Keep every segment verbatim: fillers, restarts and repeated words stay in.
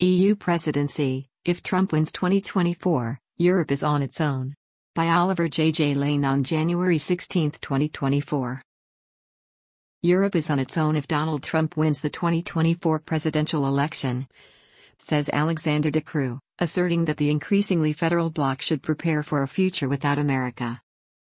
E U presidency, if Trump wins twenty twenty-four, Europe is on its own. By Oliver J. J. Lane on January sixteenth, twenty twenty-four. Europe is on its own if Donald Trump wins the twenty twenty-four presidential election, says Alexander De Croo, asserting that the increasingly federal bloc should prepare for a future without America.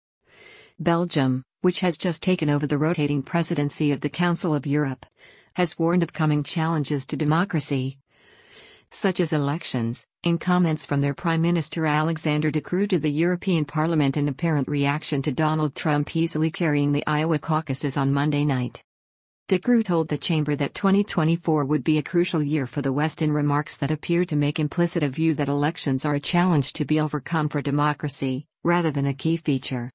Belgium, which has just taken over the rotating presidency of the Council of Europe, has warned of coming challenges to democracy, such as elections, in comments from their Prime Minister Alexander De Croo to the European Parliament in apparent reaction to Donald Trump easily carrying the Iowa caucuses on Monday night. De Croo told the chamber that twenty twenty-four would be a crucial year for the West in remarks that appear to make implicit a view that elections are a challenge to be overcome for democracy, rather than a key feature.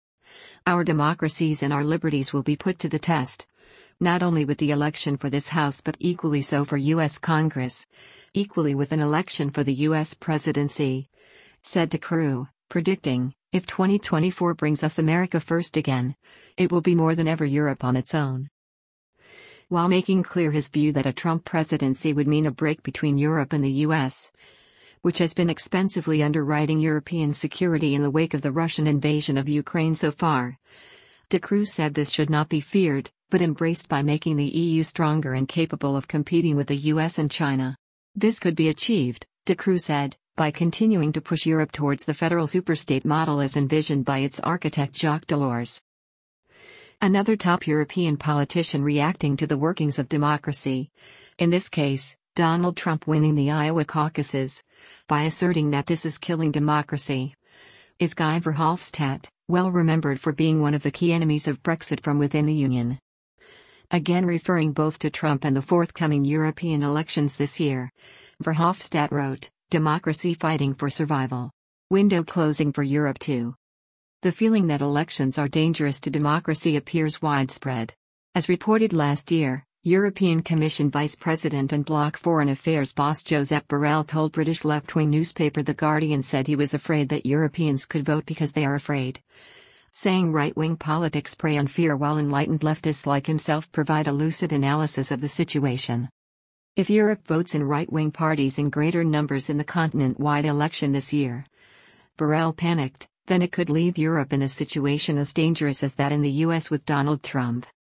Our democracies and our liberties will be put to the test, not only with the election for this House but equally so for U S Congress, equally with an election for the U S presidency, said De Croo, predicting, if twenty twenty-four brings us America first again, it will be more than ever Europe on its own. While making clear his view that a Trump presidency would mean a break between Europe and the U S, which has been expensively underwriting European security in the wake of the Russian invasion of Ukraine so far, De Croo said this should not be feared, but embraced by making the E U stronger and capable of competing with the U S and China. This could be achieved, De Croo said, by continuing to push Europe towards the federal superstate model as envisioned by its architect Jacques Delors. Another top European politician reacting to the workings of democracy, in this case, Donald Trump winning the Iowa caucuses, by asserting that this is killing democracy, is Guy Verhofstadt, well remembered for being one of the key enemies of Brexit from within the Union. Again referring both to Trump and the forthcoming European elections this year, Verhofstadt wrote, "Democracy fighting for survival. Window closing for Europe too." The feeling that elections are dangerous to democracy appears widespread. As reported last year, European Commission Vice President and Bloc Foreign Affairs boss Josep Borrell told British left-wing newspaper The Guardian said he was afraid that Europeans could vote because they are afraid, saying right-wing politics prey on fear while enlightened leftists like himself provide a lucid analysis of the situation. If Europe votes in right-wing parties in greater numbers in the continent-wide election this year, Borrell panicked, then it could leave Europe in a situation as dangerous as that in the U S with Donald Trump.